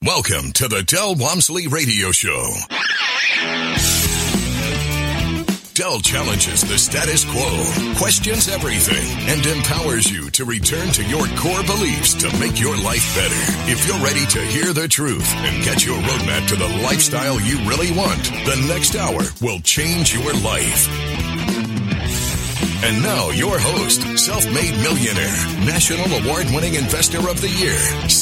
Welcome to the Del Walmsley Radio Show. Del challenges the status quo, questions everything, and empowers you to return to your core beliefs to make your life better. If you're ready to hear the truth and get your roadmap to the lifestyle you really want, the next hour will change your life. And now, your host, self-made millionaire, national award-winning investor of the year,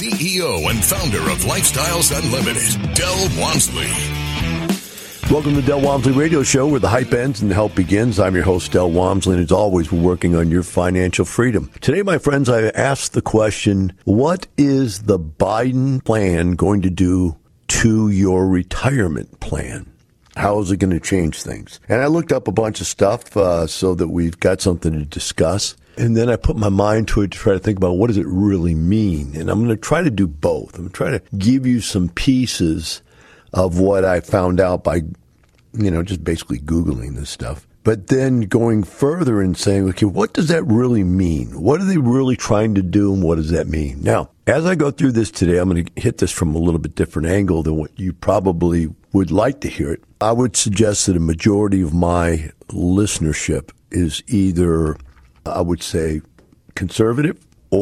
CEO and founder of Lifestyles Unlimited, Del Walmsley. Welcome to the Del Walmsley Radio Show, where the hype ends and the help begins. I'm your host, Del Walmsley, and as always, we're working on your financial freedom. Today, my friends, I asked the question, what is the Biden plan going to do to your retirement plan? How is it going to change things? And I looked up a bunch of stuff so that we've got something to discuss. And then I put my mind to it to try to think about what does it really mean? And I'm going to try to do both. I'm going to try to give you some pieces of what I found out by, just basically Googling this stuff. But then going further and saying, okay, what does that really mean? What are they really trying to do, and what does that mean? Now, as I go through this today, I'm going to hit this from a little bit different angle than what you probably would like to hear it. I would suggest that a majority of my listenership is either, I would say, conservative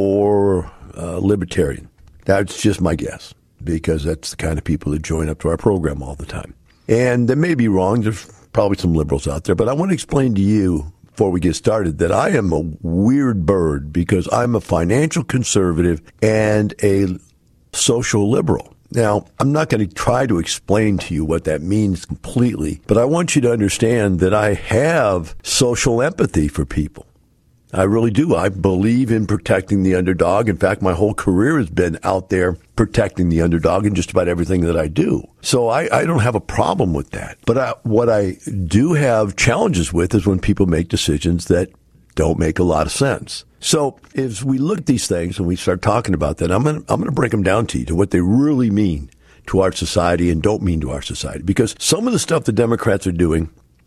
or libertarian. That's just my guess, because that's the kind of people that join up to our program all the time. And they may be wrong. There's probably some liberals out there. But I want to explain to you, before we get started, that I am a weird bird because I'm a financial conservative and a social liberal. Now, I'm not going to try to explain to you what that means completely, but I want you to understand that I have social empathy for people. I really do. I believe in protecting the underdog. In fact, my whole career has been out there protecting the underdog in just about everything that I do. So I don't have a problem with that. But what I do have challenges with is when people make decisions that don't make a lot of sense. So as we look at these things and we start talking about that, I'm going to break them down to you, to what they really mean to our society and don't mean to our society. Because some of the stuff the Democrats are doing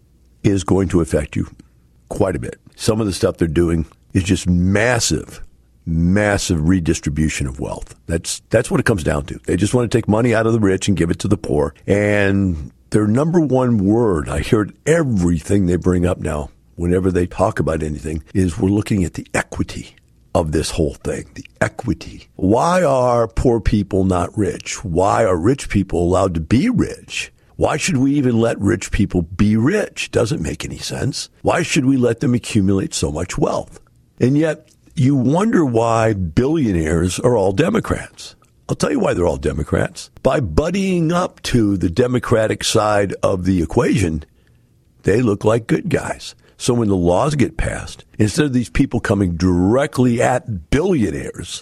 is going to affect you quite a bit. Some of the stuff they're doing is just massive redistribution of wealth. That's what it comes down to. They just want to take money out of the rich and give it to the poor. And their number one word, I hear it everything they bring up now, whenever they talk about anything, is we're looking at the equity of this whole thing, the equity. Why are poor people not rich? Why are rich people allowed to be rich? Why should we even let rich people be rich? Doesn't make any sense. Why should we let them accumulate so much wealth? And yet, you wonder why billionaires are all Democrats. I'll tell you why they're all Democrats. By buddying up to the Democratic side of the equation, they look like good guys. So when the laws get passed, instead of these people coming directly at billionaires,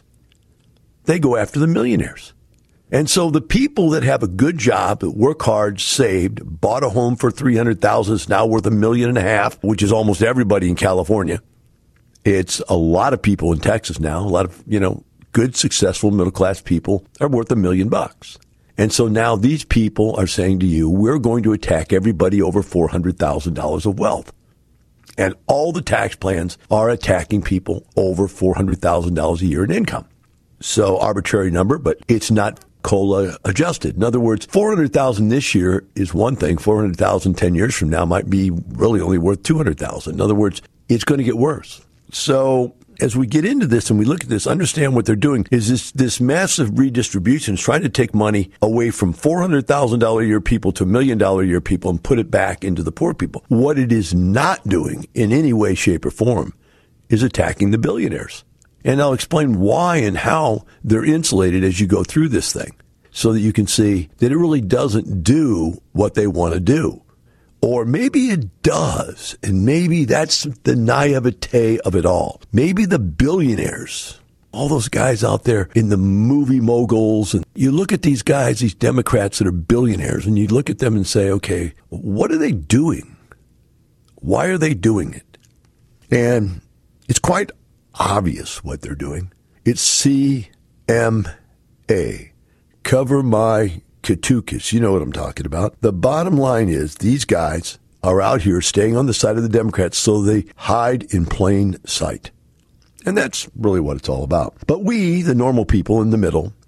they go after the millionaires. And so the people that have a good job, that work hard, saved, bought a home for $300,000, it's now worth $1.5 million, which is almost everybody in California. It's a lot of people in Texas now. A lot of, good, successful middle-class people are worth $1 million. And so now these people are saying to you, we're going to attack everybody over $400,000 of wealth. And all the tax plans are attacking people over $400,000 a year in income. So arbitrary number, but it's not COLA adjusted. In other words, $400,000 this year is one thing. $400,000 10 years from now might be really only worth $200,000. In other words, it's going to get worse. So as we get into this and we look at this, understand what they're doing is this massive redistribution is trying to take money away from $400,000 a year people to $1 million a year people and put it back into the poor people. What it is not doing in any way, shape, or form is attacking the billionaires. And I'll explain why and how they're insulated as you go through this thing so that you can see that it really doesn't do what they want to do. Or maybe it does, and maybe that's the naivete of it all. Maybe the billionaires, all those guys out there in the movie moguls, and you look at these guys, these Democrats that are billionaires, and you look at them and say, okay, what are they doing? Why are they doing it? And it's quite obvious what they're doing. It's CMA. Cover my Katukas. You know what I'm talking about. The bottom line is these guys are out here staying on the side of the Democrats so they hide in plain sight. And that's really what it's all about. But we, the normal people in the middle,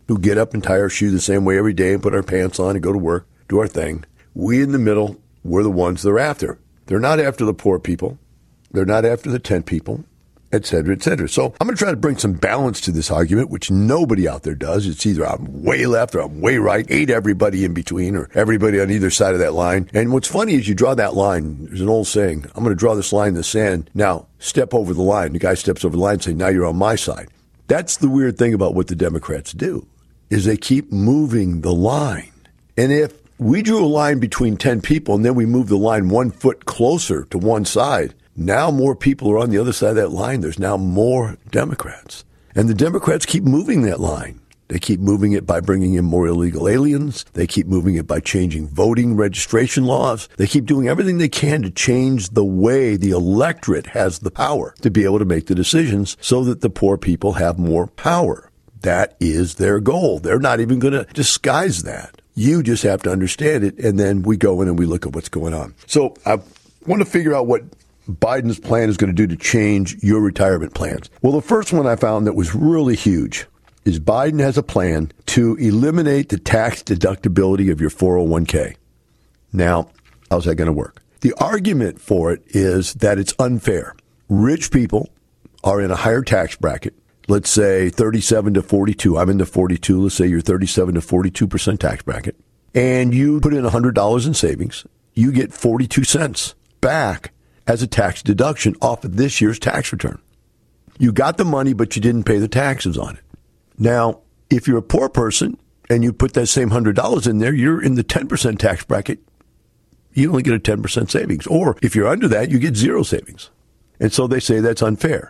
who get up and tie our shoe the same way every day and put our pants on and go to work, do our thing. We in the middle, we're the ones they're after. They're not after the poor people. They're not after the tent people, et cetera, et cetera. So I'm going to try to bring some balance to this argument, which nobody out there does. It's either I'm way left or I'm way right, hate everybody in between or everybody on either side of that line. And what's funny is you draw that line. There's an old saying, I'm going to draw this line in the sand. Now, step over the line. The guy steps over the line and says, now you're on my side. That's the weird thing about what the Democrats do, is they keep moving the line. And if we drew a line between 10 people and then we moved the line 1 foot closer to one side, now more people are on the other side of that line. There's now more Democrats. And the Democrats keep moving that line. They keep moving it by bringing in more illegal aliens. They keep moving it by changing voting registration laws. They keep doing everything they can to change the way the electorate has the power to be able to make the decisions so that the poor people have more power. That is their goal. They're not even going to disguise that. You just have to understand it, and then we go in and we look at what's going on. So I want to figure out what Biden's plan is going to do to change your retirement plans. Well, the first one I found that was really huge is Biden has a plan to eliminate the tax deductibility of your 401k. Now, how's that going to work? The argument for it is that it's unfair. Rich people are in a higher tax bracket. Let's say 37 to 42. I'm in the 42. Let's say you're 37 to 42% tax bracket. And you put in $100 in savings. You get 42 cents back as a tax deduction off of this year's tax return. You got the money, but you didn't pay the taxes on it. Now, if you're a poor person and you put that same $100 in there, you're in the 10% tax bracket. You only get a 10% savings. Or if you're under that, you get zero savings. And so they say that's unfair.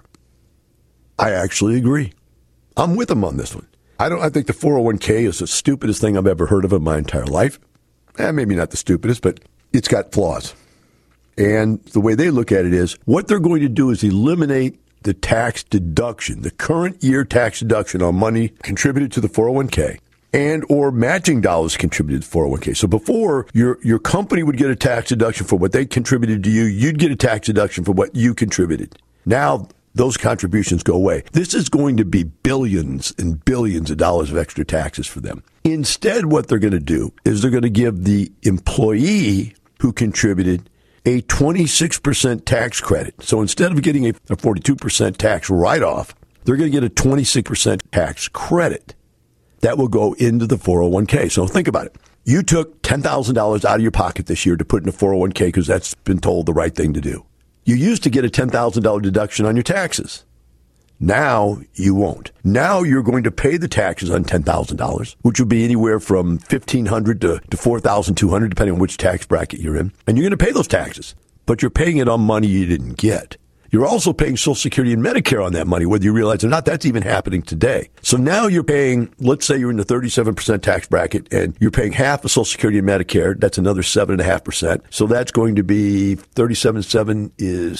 I actually agree. I'm with them on this one. I think the 401k is the stupidest thing I've ever heard of in my entire life. Maybe not the stupidest, but it's got flaws. And the way they look at it is what they're going to do is eliminate the tax deduction, the current year tax deduction on money contributed to the 401k and or matching dollars contributed to 401k. So before, your company would get a tax deduction for what they contributed to you. You'd get a tax deduction for what you contributed. Now, those contributions go away. This is going to be billions and billions of dollars of extra taxes for them. Instead, what they're going to do is they're going to give the employee who contributed a 26% tax credit. So instead of getting a 42% tax write-off, they're going to get a 26% tax credit. That will go into the 401k. So think about it. You took $10,000 out of your pocket this year to put in a 401k because that's been told the right thing to do. You used to get a $10,000 deduction on your taxes. Now you won't. Now you're going to pay the taxes on $10,000, which will be anywhere from $1,500 to $4,200, depending on which tax bracket you're in. And you're going to pay those taxes, but you're paying it on money you didn't get. You're also paying Social Security and Medicare on that money, whether you realize it or not. That's even happening today. So now you're paying, let's say you're in the 37% tax bracket and you're paying half of Social Security and Medicare. That's another 7.5%. So that's going to be 37.7 is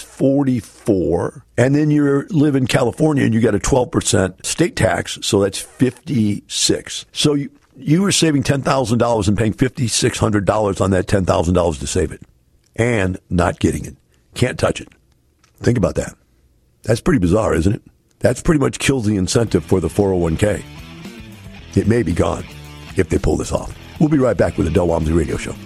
44. And then you live in California and you got a 12% state tax. So that's 56. So you were saving $10,000 and paying $5,600 on that $10,000 to save it and not getting it. Can't touch it. Think about that. That's pretty bizarre, isn't it? That's pretty much kills the incentive for the 401k. It may be gone if they pull this off. We'll be right back with the Del Walmsley Radio Show.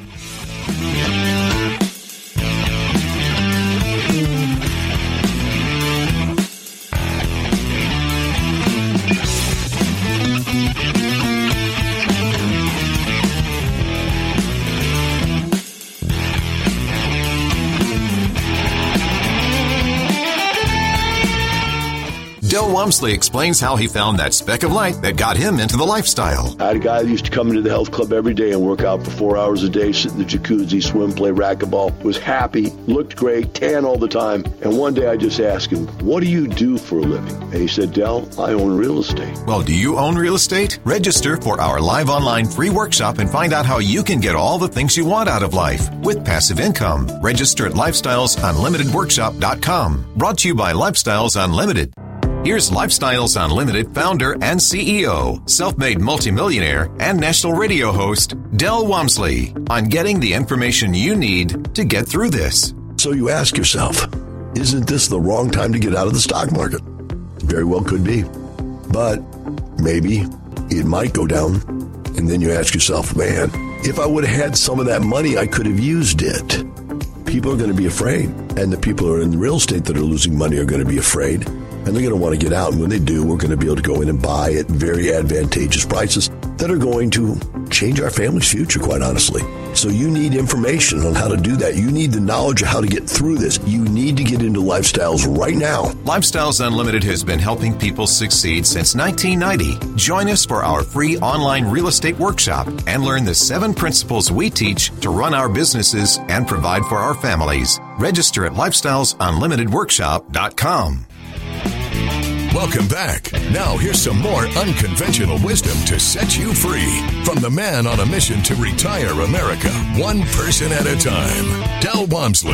Del Walmsley explains how he found that speck of light that got him into the lifestyle. I had a guy that used to come into the health club every day and work out for 4 hours a day, sit in the jacuzzi, swim, play racquetball, was happy, looked great, tan all the time. And one day I just asked him, what do you do for a living? And he said, Del, I own real estate. Well, do you own real estate? Register for our live online free workshop and find out how you can get all the things you want out of life with passive income. Register at lifestylesunlimitedworkshop.com. Brought to you by Lifestyles Unlimited. Here's Lifestyles Unlimited founder and CEO, self-made multimillionaire, and national radio host, Del Walmsley, on getting the information you need to get through this. So you ask yourself, isn't this the wrong time to get out of the stock market? Very well could be. But maybe it might go down. And then you ask yourself, man, if I would have had some of that money, I could have used it. People are going to be afraid. And the people who are in real estate that are losing money are going to be afraid. And they're going to want to get out. And when they do, we're going to be able to go in and buy at very advantageous prices that are going to change our family's future, quite honestly. So you need information on how to do that. You need the knowledge of how to get through this. You need to get into Lifestyles right now. Lifestyles Unlimited has been helping people succeed since 1990. Join us for our free online real estate workshop and learn the 7 principles we teach to run our businesses and provide for our families. Register at lifestylesunlimitedworkshop.com. Welcome back. Now here's some more unconventional wisdom to set you free from the man on a mission to retire America, one person at a time, Del Walmsley.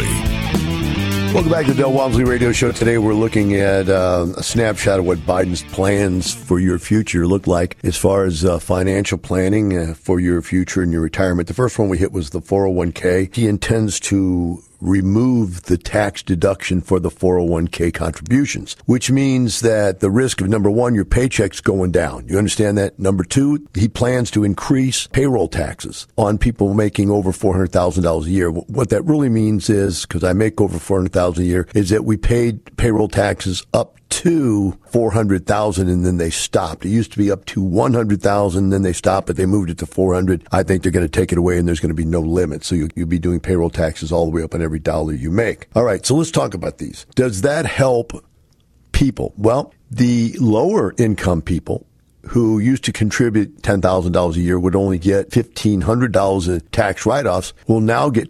Welcome back to the Del Walmsley Radio Show. Today we're looking at a snapshot of what Biden's plans for your future look like as far as financial planning for your future and your retirement. The first one we hit was the 401k. He intends to remove the tax deduction for the 401k contributions, which means that the risk of, number one, your paycheck's going down. You understand that? Number two, he plans to increase payroll taxes on people making over $400,000 a year. What that really means is, because I make over $400,000 a year, is that we paid payroll taxes up to $400,000 and then they stopped. It used to be up to $100,000, then they stopped, but they moved it to $400,000. I think they're going to take it away and there's going to be no limit. So you'll be doing payroll taxes all the way up on every dollar you make. All right, so let's talk about these. Does that help people? Well, the lower income people who used to contribute $10,000 a year would only get $1,500 in tax write-offs will now get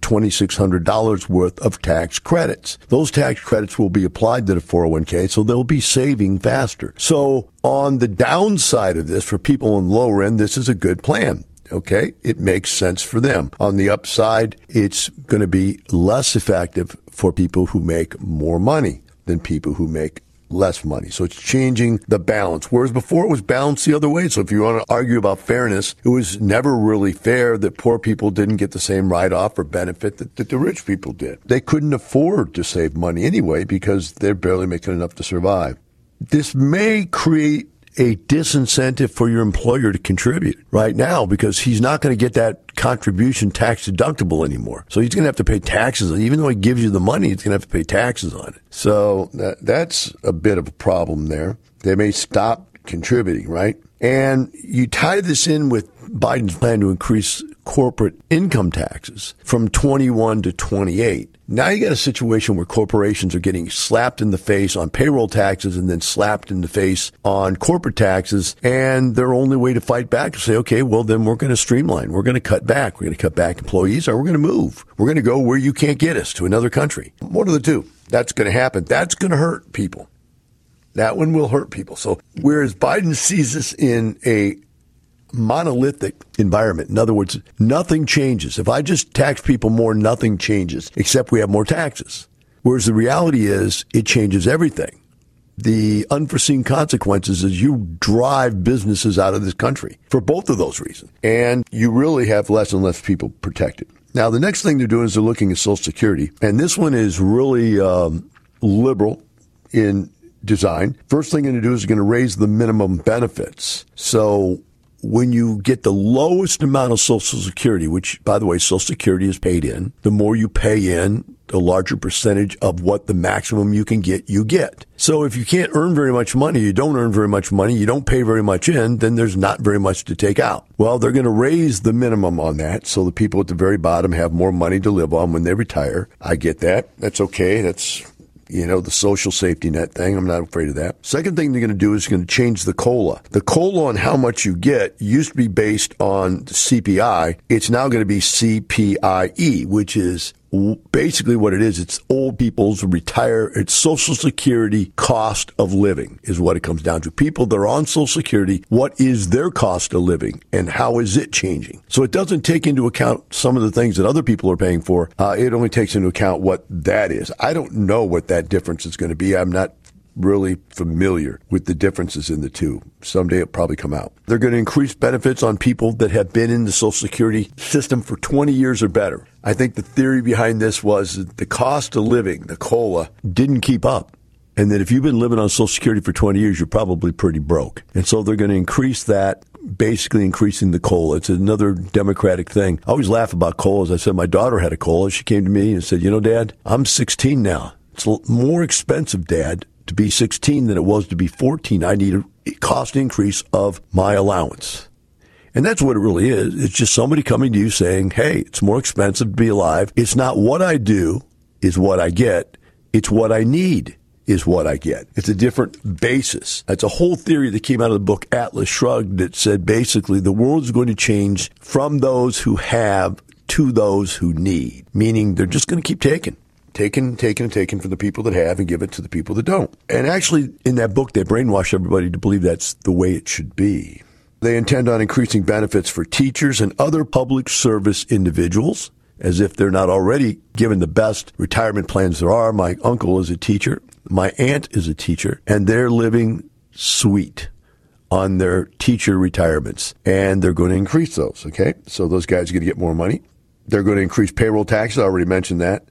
$2,600 worth of tax credits. Those tax credits will be applied to the 401k, so they'll be saving faster. So on the downside of this, for people on the lower end, this is a good plan. Okay, it makes sense for them. On the upside, it's going to be less effective for people who make more money than people who make less money. So it's changing the balance. Whereas before it was balanced the other way. So if you want to argue about fairness, it was never really fair that poor people didn't get the same write-off or benefit that the rich people did. They couldn't afford to save money anyway because they're barely making enough to survive. This may create a disincentive for your employer to contribute right now because he's not going to get that contribution tax deductible anymore. So he's going to have to pay taxes. Even though he gives you the money, he's going to have to pay taxes on it. So that's a bit of a problem there. They may stop contributing, right? And you tie this in with Biden's plan to increase corporate income taxes from 21 to 28. Now you got a situation where corporations are getting slapped in the face on payroll taxes and then slapped in the face on corporate taxes. And their only way to fight back is say, okay, well, then we're going to streamline. We're going to cut back. We're going to cut back employees, or we're going to move. We're going to go where you can't get us, to another country. One of the two. That's going to happen. That's going to hurt people. That one will hurt people. So whereas Biden sees this in a monolithic environment. In other words, nothing changes. If I just tax people more, nothing changes, except we have more taxes. Whereas the reality is it changes everything. The unforeseen consequences is you drive businesses out of this country for both of those reasons. And you really have less and less people protected. Now, the next thing they're doing is they're looking at Social Security. And this one is really liberal in design. First thing they're going to do is they're going to raise the minimum benefits. So when you get the lowest amount of Social Security, which, by the way, Social Security is paid in, the more you pay in, the larger percentage of what the maximum you can get, you get. So if you can't earn very much money, you don't earn very much money, you don't pay very much in, then there's not very much to take out. Well, they're going to raise the minimum on that so the people at the very bottom have more money to live on when they retire. I get that. That's okay. That's the social safety net thing. I'm not afraid of that. Second thing they're going to do is going to change the COLA. The COLA on how much you get used to be based on CPI. It's now going to be CPIE, which is basically what it is. It's old people's it's Social Security cost of living is what it comes down to. People that are on Social Security, what is their cost of living and how is it changing? So it doesn't take into account some of the things that other people are paying for. It only takes into account what that is. I don't know what that difference is going to be. I'm not really familiar with the differences in the two. Someday it'll probably come out. They're going to increase benefits on people that have been in the Social Security system for 20 years or better. I think the theory behind this was that the cost of living, the COLA, didn't keep up. And that if you've been living on Social Security for 20 years, you're probably pretty broke. And so they're going to increase that basically increasing the COLA. It's another Democratic thing. I always laugh about COLAs. I said my daughter had a COLA. She came to me and said, Dad, I'm 16 now. It's more expensive, Dad, to be 16 than it was to be 14. I need a cost increase of my allowance. And that's what it really is. It's just somebody coming to you saying, hey, it's more expensive to be alive. It's not what I do is what I get. It's what I need is what I get. It's a different basis. That's a whole theory that came out of the book Atlas Shrugged that said basically the world is going to change from those who have to those who need, meaning they're just going to keep taking from the people that have and give it to the people that don't. And actually, in that book, they brainwash everybody to believe that's the way it should be. They intend on increasing benefits for teachers and other public service individuals, as if they're not already given the best retirement plans there are. My uncle is a teacher. My aunt is a teacher, and they're living sweet on their teacher retirements, and they're going to increase those, okay? So those guys are going to get more money. They're going to increase payroll taxes. I already mentioned that.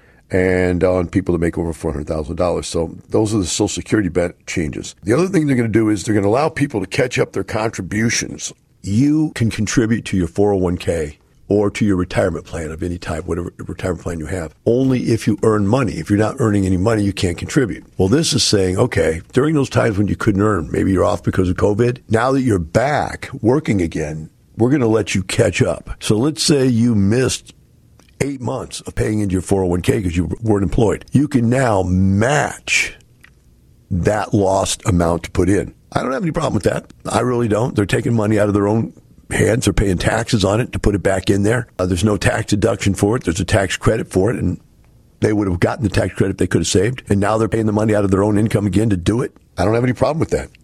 And on people that make over $400,000. So those are the Social Security changes. The other thing they're going to do is they're going to allow people to catch up their contributions. You can contribute to your 401k or to your retirement plan of any type, whatever retirement plan you have, only if you earn money. If you're not earning any money, you can't contribute. Well, this is saying, okay, during those times when you couldn't earn, maybe you're off because of COVID, now that you're back working again, we're going to let you catch up. So let's say you missed 8 months of paying into your 401k because you weren't employed. You can now match that lost amount to put in. I don't have any problem with that. I really don't. They're taking money out of their own hands. They're paying taxes on it to put it back in there. There's no tax deduction for it. There's a tax credit for it, and they would have gotten the tax credit they could have saved, and now they're paying the money out of their own income again to do it. I don't have any problem with that.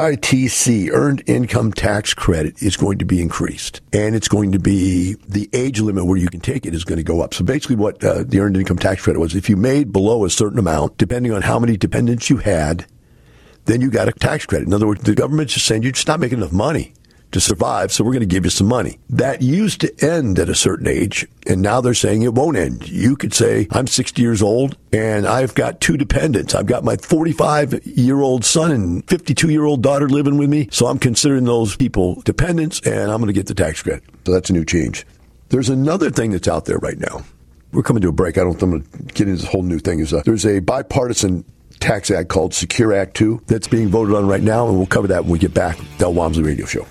EITC, Earned Income Tax Credit, is going to be increased, and it's going to be the age limit where you can take it is going to go up. So basically what the Earned Income Tax Credit was, if you made below a certain amount, depending on how many dependents you had, then you got a tax credit. In other words, the government's just saying you're just not making enough money to survive, so we're going to give you some money. That used to end at a certain age, and now they're saying it won't end. You could say, I'm 60 years old, and I've got 2 dependents. I've got my 45-year-old son and 52-year-old daughter living with me, so I'm considering those people dependents, and I'm going to get the tax credit. So that's a new change. There's another thing that's out there right now. We're coming to a break. I'm going to get into this whole new thing. There's a bipartisan tax act called Secure Act 2 that's being voted on right now, and we'll cover that when we get back. Del Walmsley Radio Show.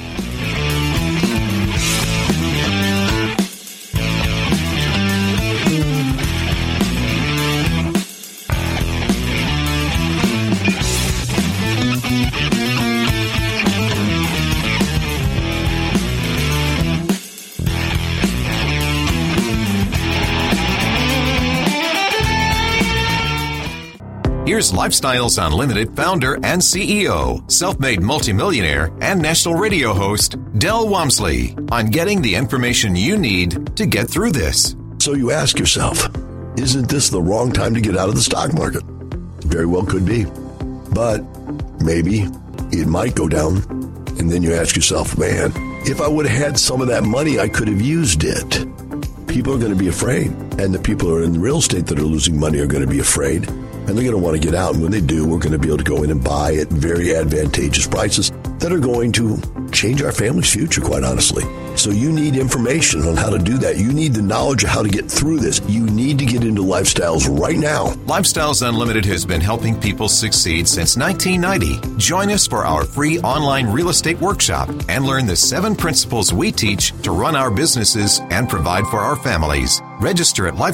Here's Lifestyles Unlimited founder and CEO, self-made multimillionaire, and national radio host, Del Walmsley, on getting the information you need to get through this. So you ask yourself, isn't this the wrong time to get out of the stock market? Very well could be. But maybe it might go down. And then you ask yourself, man, if I would have had some of that money, I could have used it. People are going to be afraid. And the people who are in real estate that are losing money are going to be afraid. And they're going to want to get out. And when they do, we're going to be able to go in and buy at very advantageous prices that are going to change our family's future, quite honestly. So you need information on how to do that. You need the knowledge of how to get through this. You need to get into Lifestyles right now. Lifestyles Unlimited has been helping people succeed since 1990. Join us for our free online real estate workshop and learn the 7 principles we teach to run our businesses and provide for our families. Register at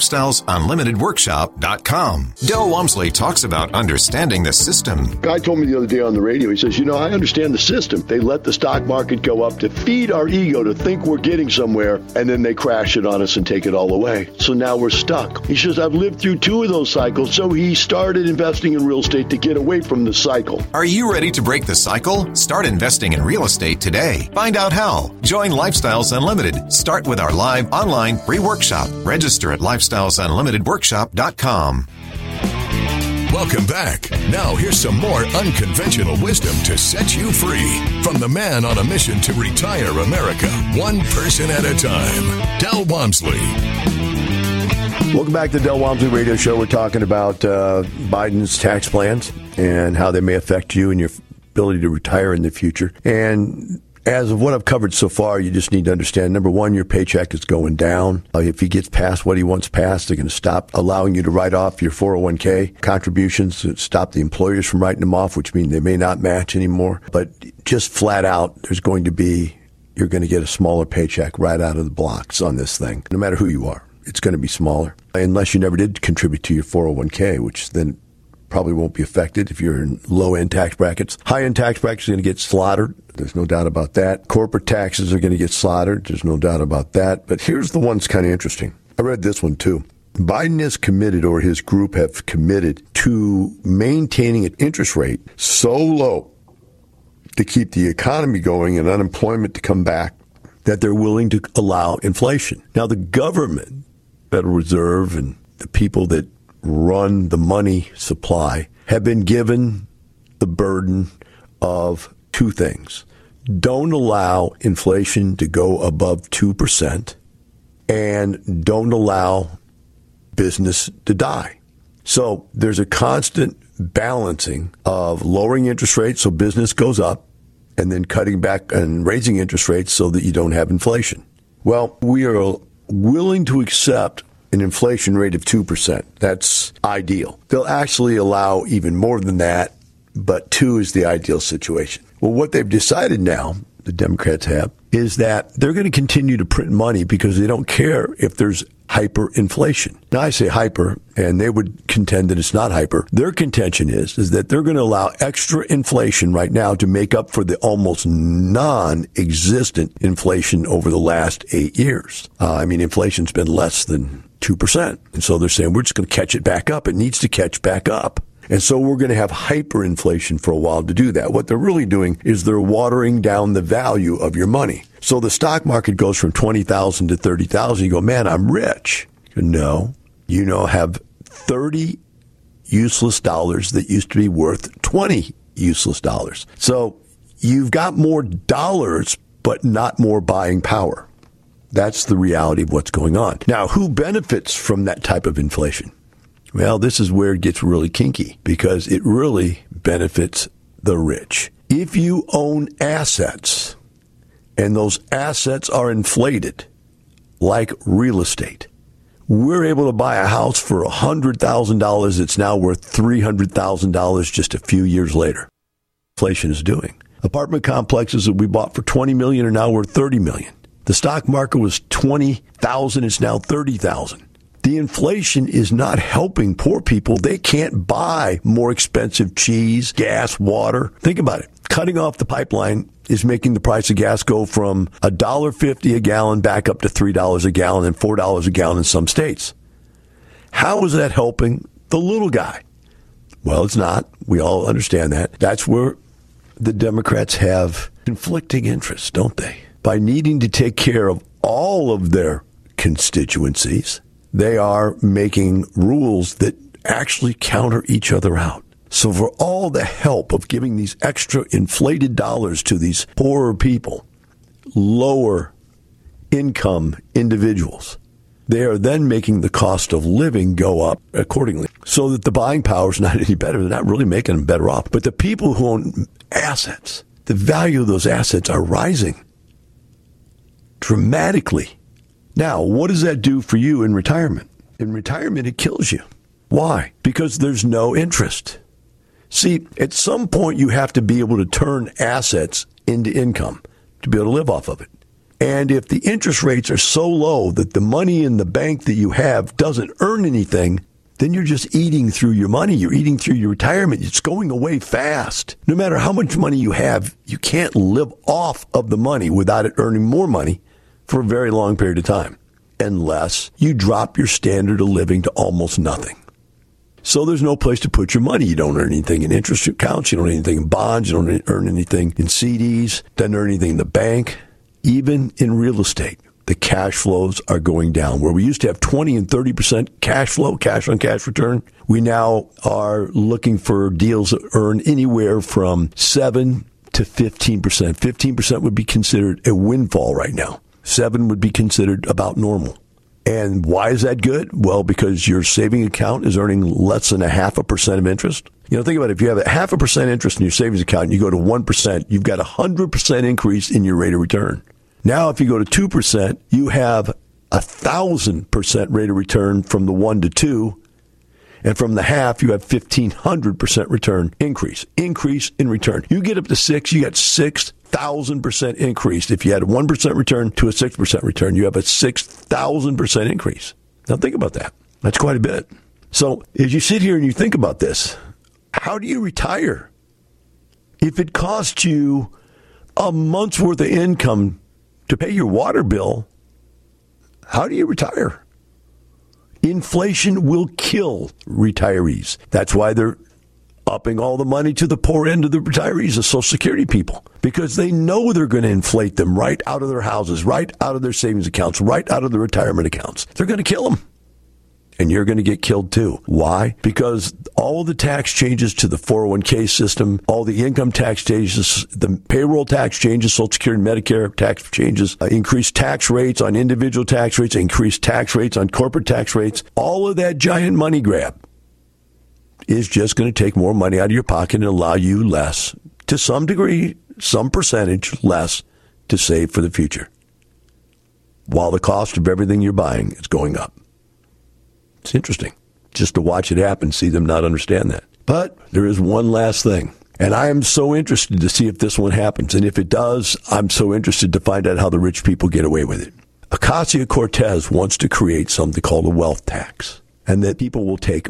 lifestylesunlimitedworkshop.com. Del Walmsley talks about understanding the system. Guy told me the other day on the radio, he says, I understand the system. They let the stock market go up to feed our ego to think we're getting somewhere, and then they crash it on us and take it all away. So now we're stuck. He says, I've lived through 2 of those cycles, so he started investing in real estate to get away from the cycle. Are you ready to break the cycle? Start investing in real estate today. Find out how. Join Lifestyles Unlimited. Start with our live online free workshop. Register at lifestylesunlimitedworkshop.com. Welcome back. Now here's some more unconventional wisdom to set you free from the man on a mission to retire America, one person at a time, Del Walmsley. Welcome back to the Del Walmsley Radio Show. We're talking about Biden's tax plans and how they may affect you and your ability to retire in the future. And As of what I've covered so far, you just need to understand, number one, your paycheck is going down. If he gets past what he wants passed, they're going to stop allowing you to write off your 401k contributions, stop the employers from writing them off, which means they may not match anymore. But just flat out, you're going to get a smaller paycheck right out of the blocks on this thing, no matter who you are. It's going to be smaller, unless you never did contribute to your 401k, which then probably won't be affected if you're in low-end tax brackets. High-end tax brackets are going to get slaughtered. There's no doubt about that. Corporate taxes are going to get slaughtered. There's no doubt about that. But here's the one that's kind of interesting. I read this one, too. Biden has committed, or his group have committed, to maintaining an interest rate so low to keep the economy going and unemployment to come back that they're willing to allow inflation. Now, the government, Federal Reserve, and the people that run the money supply have been given the burden of two things. Don't allow inflation to go above 2%, and don't allow business to die. So there's a constant balancing of lowering interest rates so business goes up, and then cutting back and raising interest rates so that you don't have inflation. Well, we are willing to accept an inflation rate of 2%. That's ideal. They'll actually allow even more than that, but 2 is the ideal situation. Well, what they've decided now, the Democrats have, is that they're going to continue to print money because they don't care if there's hyperinflation. Now, I say hyper, and they would contend that it's not hyper. Their contention is that they're going to allow extra inflation right now to make up for the almost non-existent inflation over the last 8 years. Inflation's been less than 2%. And so they're saying we're just going to catch it back up. It needs to catch back up. And so we're going to have hyperinflation for a while to do that. What they're really doing is they're watering down the value of your money. So the stock market goes from 20,000 to 30,000. You go, man, I'm rich. No, have 30 useless dollars that used to be worth 20 useless dollars. So you've got more dollars, but not more buying power. That's the reality of what's going on. Now, who benefits from that type of inflation? Well, this is where it gets really kinky because it really benefits the rich. If you own assets and those assets are inflated, like real estate, we're able to buy a house for $100,000 that's now worth $300,000 just a few years later. Inflation is doing. Apartment complexes that we bought for $20 million are now worth $30 million. The stock market was $20,000, it's now $30,000. The inflation is not helping poor people. They can't buy more expensive cheese, gas, water. Think about it. Cutting off the pipeline is making the price of gas go from $1.50 a gallon back up to $3 a gallon and $4 a gallon in some states. How is that helping the little guy? Well, it's not. We all understand that. That's where the Democrats have conflicting interests, don't they? By needing to take care of all of their constituencies, they are making rules that actually counter each other out. So for all the help of giving these extra inflated dollars to these poorer people, lower income individuals, they are then making the cost of living go up accordingly so that the buying power is not any better. They're not really making them better off. But the people who own assets, the value of those assets are rising dramatically. Now, what does that do for you in retirement? In retirement, it kills you. Why? Because there's no interest. See, at some point, you have to be able to turn assets into income to be able to live off of it. And if the interest rates are so low that the money in the bank that you have doesn't earn anything, then you're just eating through your money. You're eating through your retirement. It's going away fast. No matter how much money you have, you can't live off of the money without it earning more money for a very long period of time, unless you drop your standard of living to almost nothing. So there's no place to put your money. You don't earn anything in interest accounts. You don't earn anything in bonds. You don't earn anything in CDs. Don't earn anything in the bank. Even in real estate, the cash flows are going down. Where we used to have 20 and 30% cash flow, cash on cash return, we now are looking for deals that earn anywhere from 7 to 15%. 15% would be considered a windfall right now. 7 would be considered about normal. And why is that good? Well, because your saving account is earning less than 0.5% of interest. Think about it. If you have a 0.5% interest in your savings account and you go to 1%, you've got a 100% increase in your rate of return. Now, if you go to 2%, you have 1,000% rate of return from the 1 to 2. And from the half, you have 1,500% return increase in return. You get up to 6, you got 6,000% increase. If you had a 1% return to a 6% return, you have a 6,000% increase. Now think about that. That's quite a bit. So as you sit here and you think about this, how do you retire? If it costs you a month's worth of income to pay your water bill, how do you retire? Inflation will kill retirees. That's why they're upping all the money to the poor end of the retirees, the Social Security people, because they know they're going to inflate them right out of their houses, right out of their savings accounts, right out of their retirement accounts. They're going to kill them. And you're going to get killed too. Why? Because all the tax changes to the 401k system, all the income tax changes, the payroll tax changes, Social Security and Medicare tax changes, increased tax rates on individual tax rates, increased tax rates on corporate tax rates, all of that giant money grab is just going to take more money out of your pocket and allow you less, to some degree, some percentage less to save for the future, while the cost of everything you're buying is going up. It's interesting just to watch it happen, see them not understand that. But there is one last thing, and I am so interested to see if this one happens. And if it does, I'm so interested to find out how the rich people get away with it. Ocasio-Cortez wants to create something called a wealth tax, and that people will take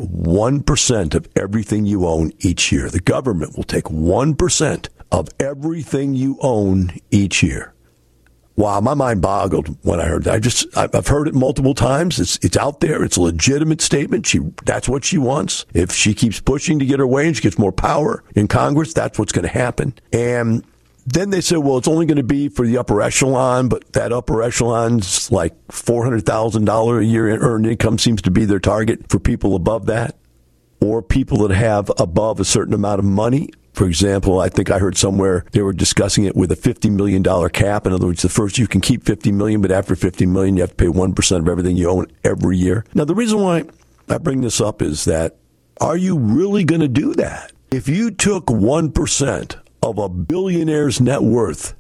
1% of everything you own each year. The government will take 1% of everything you own each year. Wow, my mind boggled when I heard that. I've heard it multiple times. It's out there. It's a legitimate statement. That's what she wants. If she keeps pushing to get her way and she gets more power in Congress, that's what's going to happen. And then they said, well, it's only going to be for the upper echelon, but that upper echelon's like $400,000 a year in earned income seems to be their target for people above that, or people that have above a certain amount of money. For example, I think I heard somewhere they were discussing it with a $50 million cap. In other words, the first you can keep $50 million, but after $50 million, you have to pay 1% of everything you own every year. Now, the reason why I bring this up is that, are you really going to do that? If you took 1% of a billionaire's net worth,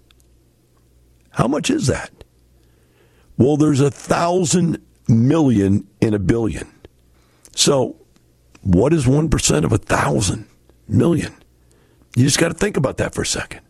how much is that? Well, there's 1,000 million in a billion. So what is 1% of 1,000 million? You just got to think about that for a second.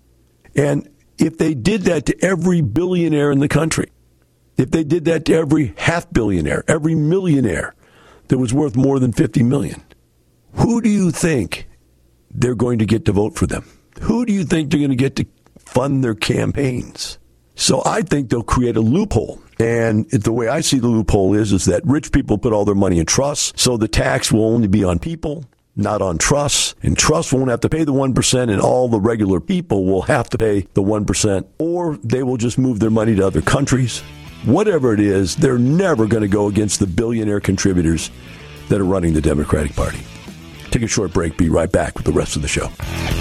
And if they did that to every billionaire in the country, if they did that to every half billionaire, every millionaire that was worth more than 50 million, who do you think they're going to get to vote for them? Who do you think they're going to get to fund their campaigns? So I think they'll create a loophole. And the way I see the loophole is that rich people put all their money in trusts, so the tax will only be on people, not on trusts, and trusts won't have to pay the 1%, and all the regular people will have to pay the 1%, or they will just move their money to other countries. Whatever it is, they're never going to go against the billionaire contributors that are running the Democratic Party. Take a short break. Be right back with the rest of the show.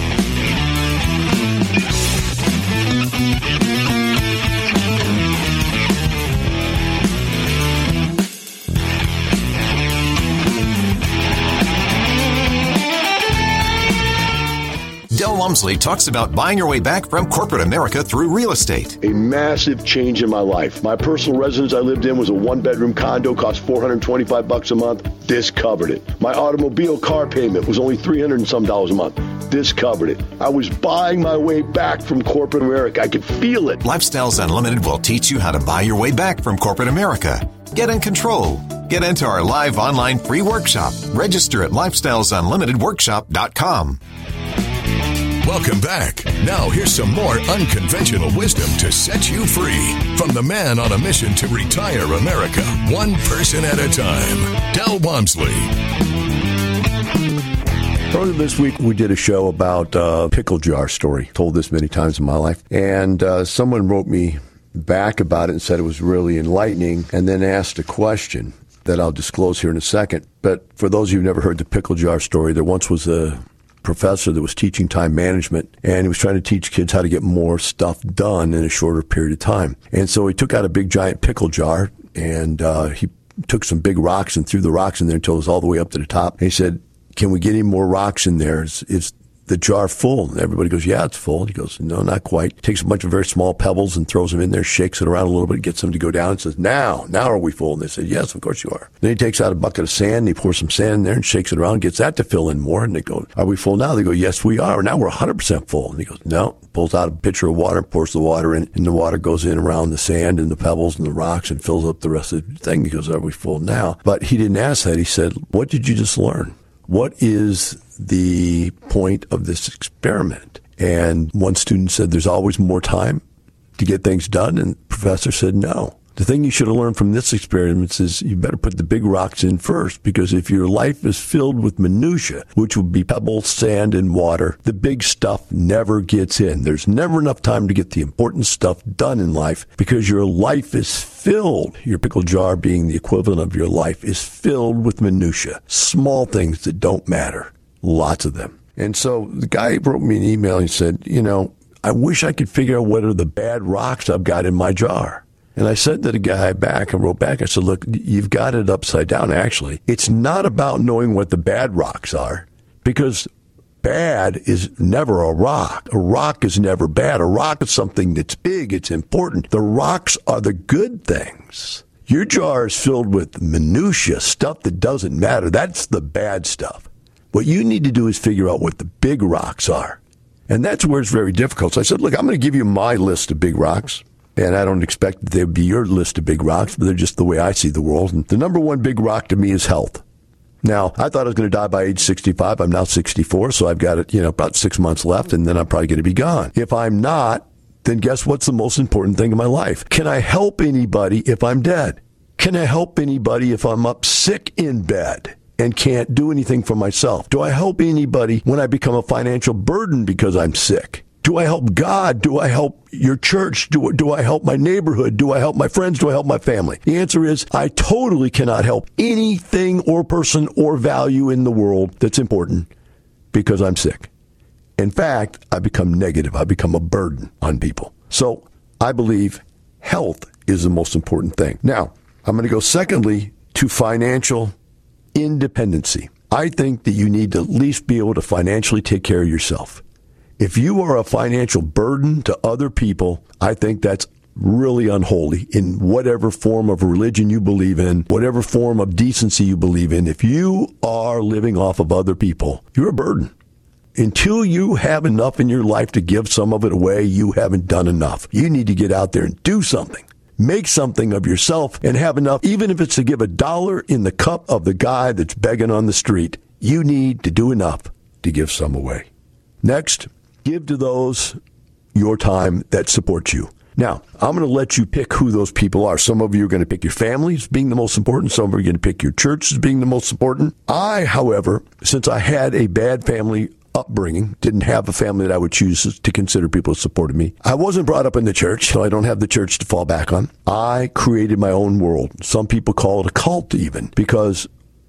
Del Walmsley talks about buying your way back from corporate America through real estate. A massive change in my life. My personal residence I lived in was a one-bedroom condo, cost $425 a month. This covered it. My automobile car payment was only $300 and some a month. This covered it. I was buying my way back from corporate America. I could feel it. Lifestyles Unlimited will teach you how to buy your way back from corporate America. Get in control. Get into our live online free workshop. Register at lifestylesunlimitedworkshop.com. Welcome back. Now here's some more unconventional wisdom to set you free from the man on a mission to retire America, one person at a time, Del Walmsley. Earlier this week, we did a show about pickle jar story. Told this many times in my life. And someone wrote me back about it and said it was really enlightening, and then asked a question that I'll disclose here in a second. But for those of you who've never heard the pickle jar story, there once was a professor that was teaching time management, and he was trying to teach kids how to get more stuff done in a shorter period of time. And so he took out a big giant pickle jar, and he took some big rocks and threw the rocks in there until it was all the way up to the top. And he said, can we get any more rocks in there? Is the jar full? And everybody goes, yeah, it's full. And he goes, no, not quite. Takes a bunch of very small pebbles and throws them in there, shakes it around a little bit, gets them to go down and says, now are we full? And they said, yes, of course you are. Then he takes out a bucket of sand and he pours some sand in there and shakes it around, gets that to fill in more. And they go, are we full now? They go, yes, we are. Now we're 100% full. And he goes, no. Pulls out a pitcher of water, pours the water in, and the water goes in around the sand and the pebbles and the rocks and fills up the rest of the thing. He goes, are we full now? But he didn't ask that. He said, what did you just learn? What is the point of this experiment? And one student said, there's always more time to get things done. And the professor said, no. The thing you should have learned from this experiment is you better put the big rocks in first, because if your life is filled with minutia, which would be pebbles, sand, and water, the big stuff never gets in. There's never enough time to get the important stuff done in life because your life is filled, your pickle jar being the equivalent of your life, is filled with minutia, small things that don't matter, lots of them. And so the guy wrote me an email and said, I wish I could figure out what are the bad rocks I've got in my jar. And I said to the guy back, I wrote back, I said, look, you've got it upside down, actually. It's not about knowing what the bad rocks are, because bad is never a rock. A rock is never bad. A rock is something that's big, it's important. The rocks are the good things. Your jar is filled with minutia, stuff that doesn't matter. That's the bad stuff. What you need to do is figure out what the big rocks are. And that's where it's very difficult. So I said, look, I'm going to give you my list of big rocks. And I don't expect that they would be your list of big rocks, but they're just the way I see the world. And the number one big rock to me is health. Now, I thought I was going to die by age 65. I'm now 64, so I've got about 6 months left, and then I'm probably going to be gone. If I'm not, then guess what's the most important thing in my life? Can I help anybody if I'm dead? Can I help anybody if I'm up sick in bed and can't do anything for myself? Do I help anybody when I become a financial burden because I'm sick? Do I help God? Do I help your church? Do I help my neighborhood? Do I help my friends? Do I help my family? The answer is I totally cannot help anything or person or value in the world that's important because I'm sick. In fact, I become negative. I become a burden on people. So I believe health is the most important thing. Now, I'm going to go secondly to financial independency. I think that you need to at least be able to financially take care of yourself. If you are a financial burden to other people, I think that's really unholy in whatever form of religion you believe in, whatever form of decency you believe in. If you are living off of other people, you're a burden. Until you have enough in your life to give some of it away, you haven't done enough. You need to get out there and do something. Make something of yourself and have enough, even if it's to give $1 in the cup of the guy that's begging on the street. You need to do enough to give some away. Next, give to those your time that support you. Now, I'm going to let you pick who those people are. Some of you are going to pick your family as being the most important. Some of you are going to pick your church as being the most important. I, however, since I had a bad family upbringing, didn't have a family that I would choose to consider people who supported me. I wasn't brought up in the church, so I don't have the church to fall back on. I created my own world. Some people call it a cult even, because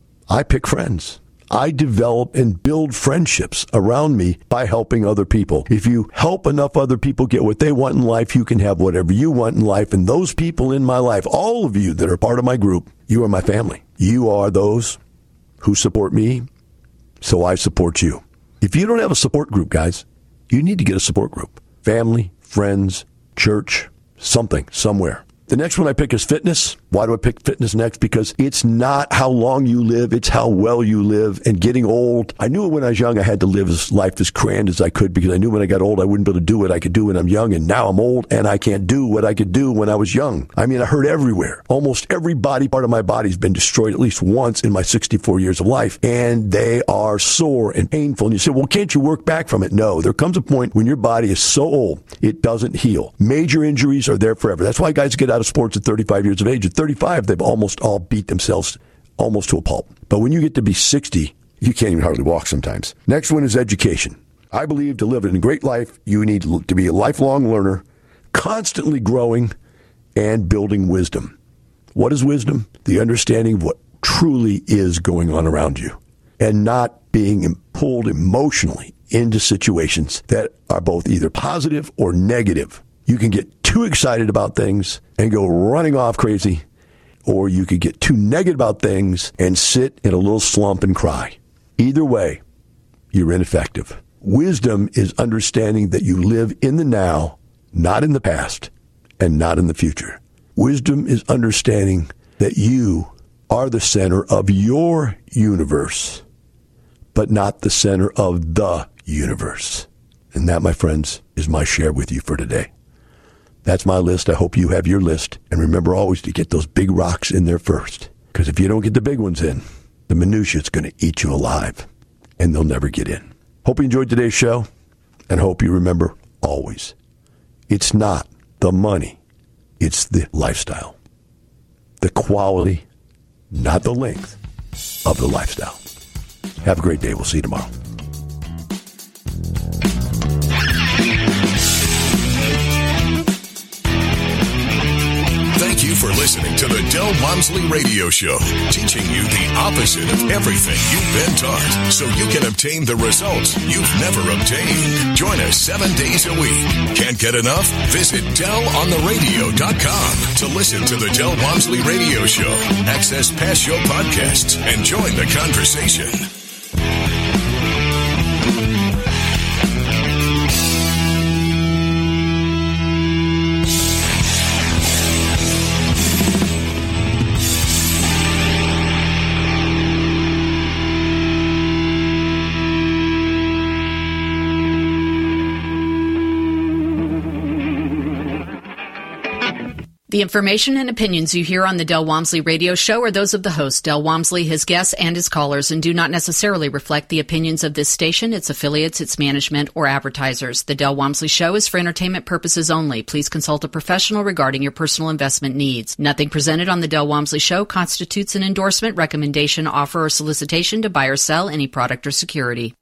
I pick friends. I develop and build friendships around me by helping other people. If you help enough other people get what they want in life, you can have whatever you want in life. And those people in my life, all of you that are part of my group, you are my family. You are those who support me, so I support you. If you don't have a support group, guys, you need to get a support group. Family, friends, church, something, somewhere. The next one I pick is fitness. Why do I pick fitness next? Because it's not how long you live, it's how well you live. And getting old, I knew when I was young I had to live life as grand as I could, because I knew when I got old I wouldn't be able to do what I could do when I'm young. And now I'm old and I can't do what I could do when I was young. I mean, I hurt everywhere. Almost every body part of my body has been destroyed at least once in my 64 years of life. And they are sore and painful. And you say, well, can't you work back from it? No, there comes a point when your body is so old, it doesn't heal. Major injuries are there forever. That's why guys get out of sports at 35 years of age. At 35, they've almost all beat themselves almost to a pulp. But when you get to be 60, you can't even hardly walk sometimes. Next one is education. I believe to live a great life, you need to be a lifelong learner, constantly growing and building wisdom. What is wisdom? The understanding of what truly is going on around you and not being pulled emotionally into situations that are both either positive or negative. You can get too excited about things and go running off crazy, or you could get too negative about things and sit in a little slump and cry. Either way, you're ineffective. Wisdom is understanding that you live in the now, not in the past, and not in the future. Wisdom is understanding that you are the center of your universe, but not the center of the universe. And that, my friends, is my share with you for today. That's my list. I hope you have your list. And remember always to get those big rocks in there first. Because if you don't get the big ones in, the minutiae is going to eat you alive. And they'll never get in. Hope you enjoyed today's show. And hope you remember always, it's not the money. It's the lifestyle. The quality, not the length, of the lifestyle. Have a great day. We'll see you tomorrow. Thank you for listening to the Del Walmsley Radio Show, teaching you the opposite of everything you've been taught, so you can obtain the results you've never obtained. Join us 7 days a week. Can't get enough? Visit DelOnTheRadio.com to listen to the Del Walmsley Radio Show, access past show podcasts, and join the conversation. The information and opinions you hear on the Del Walmsley Radio Show are those of the host, Del Walmsley, his guests, and his callers, and do not necessarily reflect the opinions of this station, its affiliates, its management, or advertisers. The Del Walmsley Show is for entertainment purposes only. Please consult a professional regarding your personal investment needs. Nothing presented on the Del Walmsley Show constitutes an endorsement, recommendation, offer, or solicitation to buy or sell any product or security.